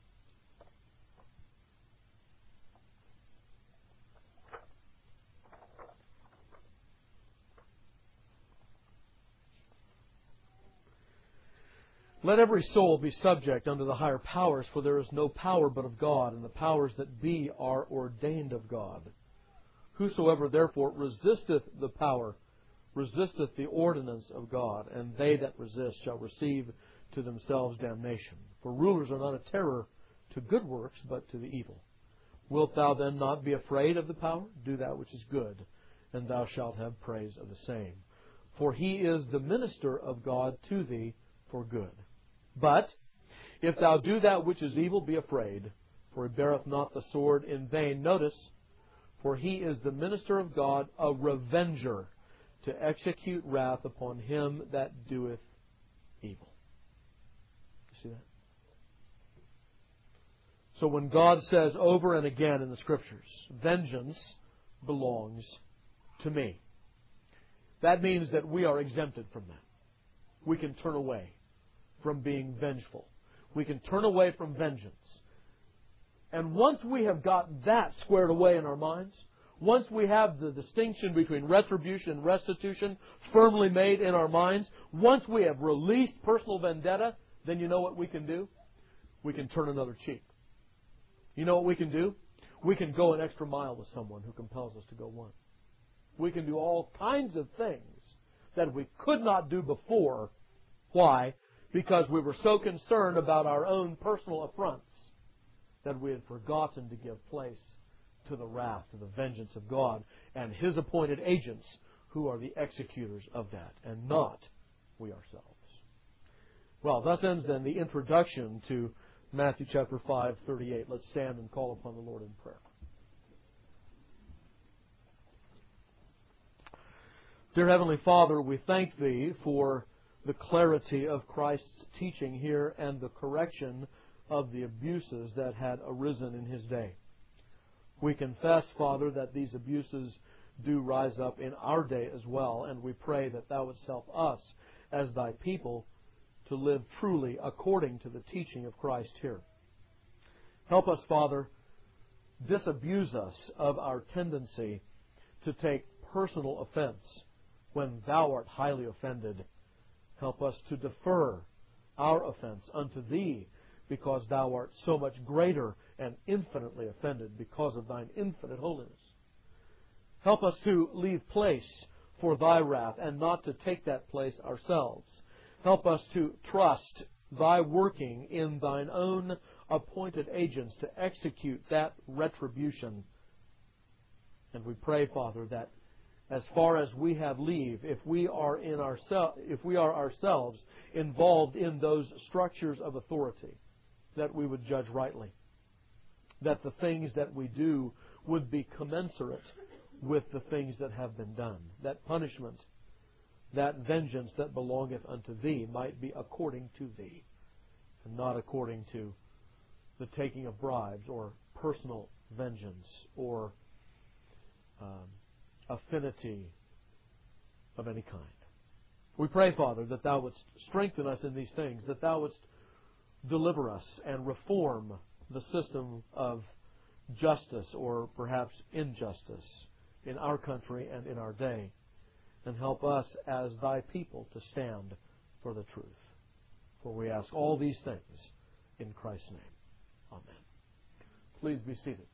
Let every soul be subject unto the higher powers, for there is no power but of God, and the powers that be are ordained of God. Whosoever therefore resisteth the power, resisteth the ordinance of God, and they that resist shall receive to themselves damnation. For rulers are not a terror to good works, but to the evil. Wilt thou then not be afraid of the power? Do that which is good, and thou shalt have praise of the same. For he is the minister of God to thee for good. But if thou do that which is evil, be afraid, for he beareth not the sword in vain. Notice, for he is the minister of God, a revenger, to execute wrath upon him that doeth evil. You see that? So when God says over and again in the Scriptures, vengeance belongs to me, that means that we are exempted from that. We can turn away from being vengeful. We can turn away from vengeance. And once we have got that squared away in our minds, once we have the distinction between retribution and restitution firmly made in our minds, once we have released personal vendetta, then you know what we can do? We can turn another cheek. You know what we can do? We can go an extra mile with someone who compels us to go one. We can do all kinds of things that we could not do before. Why? Because we were so concerned about our own personal affronts that we had forgotten to give place to the wrath, to the vengeance of God and His appointed agents who are the executors of that, and not we ourselves. Well, thus ends then the introduction to Matthew chapter 5:38. Let's stand and call upon the Lord in prayer. Dear Heavenly Father, we thank Thee for the clarity of Christ's teaching here and the correction of the abuses that had arisen in His day. We confess, Father, that these abuses do rise up in our day as well, and we pray that Thou wouldst help us as Thy people to live truly according to the teaching of Christ here. Help us, Father, disabuse us of our tendency to take personal offense when Thou art highly offended. Help us to defer our offense unto Thee, because Thou art so much greater and infinitely offended because of Thine infinite holiness. Help us to leave place for Thy wrath and not to take that place ourselves. Help us to trust Thy working in Thine own appointed agents to execute that retribution. And we pray, Father, that as far as we have leave, if we are ourselves involved in those structures of authority, that we would judge rightly. That the things that we do would be commensurate with the things that have been done. That punishment, that vengeance that belongeth unto Thee might be according to Thee, and not according to the taking of bribes or personal vengeance or affinity of any kind. We pray, Father, that Thou wouldst strengthen us in these things, that Thou wouldst deliver us and reform the system of justice or perhaps injustice in our country and in our day, and help us as Thy people to stand for the truth. For we ask all these things in Christ's name. Amen. Please be seated.